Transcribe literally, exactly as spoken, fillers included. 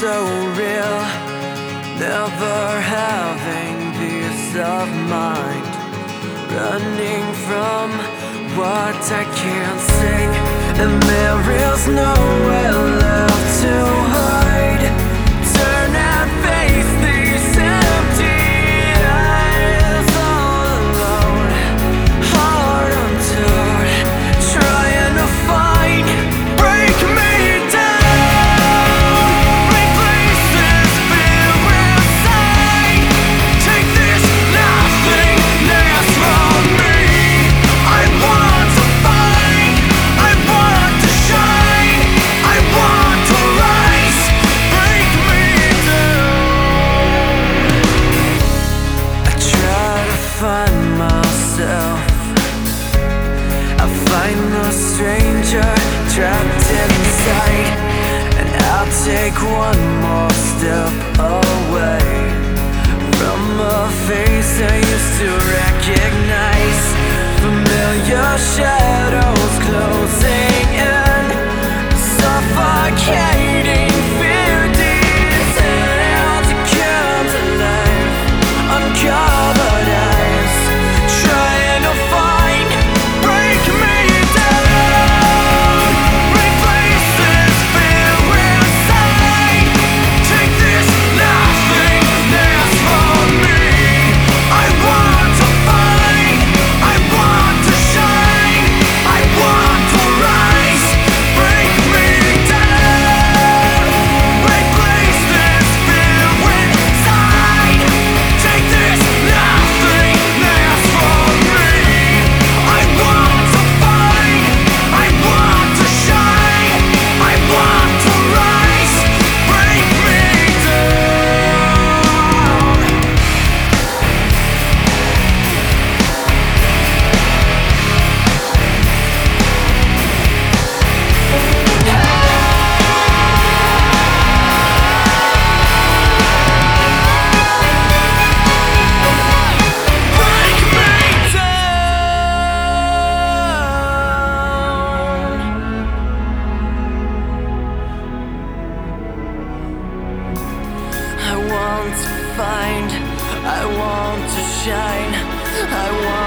so real, never having peace of mind, running from what I can't see, and there is nowhere left to hide. Turn and face these empty eyes, all alone, heart untorn, trying to find, break me down, replace this fear inside, take this nothingness from me. I want to find, I want to shine, I want to rise, break me down. I try to find myself, I find the stranger trapped inside, and I'll take one more step away from a face I used to recognize. Familiar shadows closing in, suffocating fear details to come to life, uncovered eyes, trying to find, break me down, replace this fear inside, take this nothingness from me. I want to find, I want to shine, I want to rise, break me down, replace this fear inside, take this nothingness from me. I want to find, I want to shine, I want to rise, break me down. Break me down. I want to find, I want to shine, I want